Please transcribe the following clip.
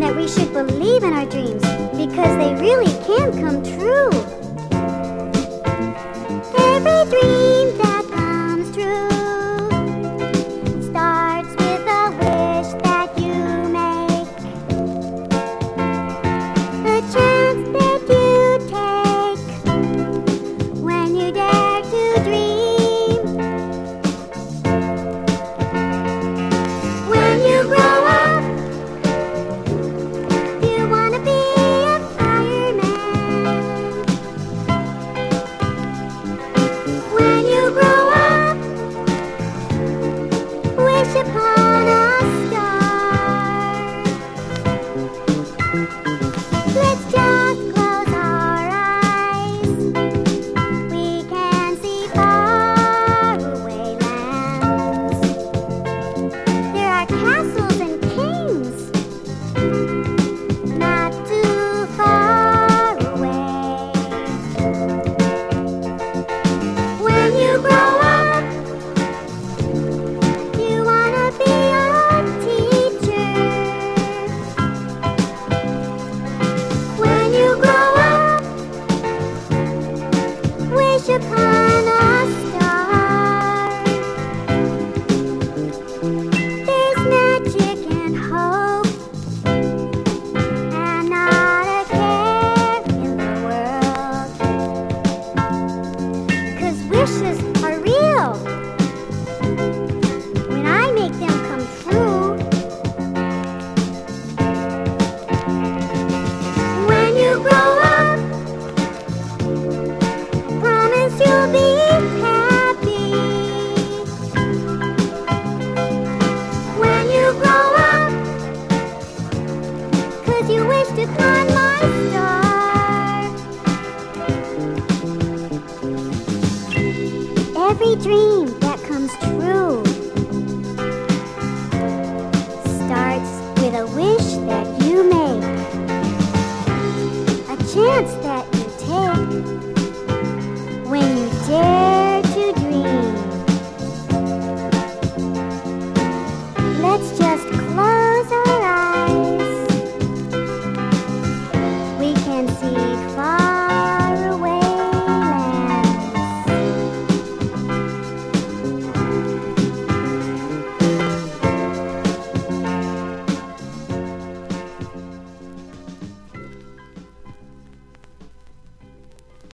that we should believe in our dreams because they really can come true. Every dream that comes true starts with a wish that you make. The chance that you take when you dare to dream. When you grow up, you want to be a fireman. When you grow up, wish upon a star. Let's just close our eyes. We can see faraway lands. There are castles and kings not too far away. When you grow up, you wanna be a teacher. When you grow up, wish upon a star. There's magic and hope and not a care in the world. 'Cause wishes are real when I make them come true. When you grow up, promise you'll be happy. When you grow up, 'cause you wished upon my star. Every dream that comes true starts with a wish that you make. A chance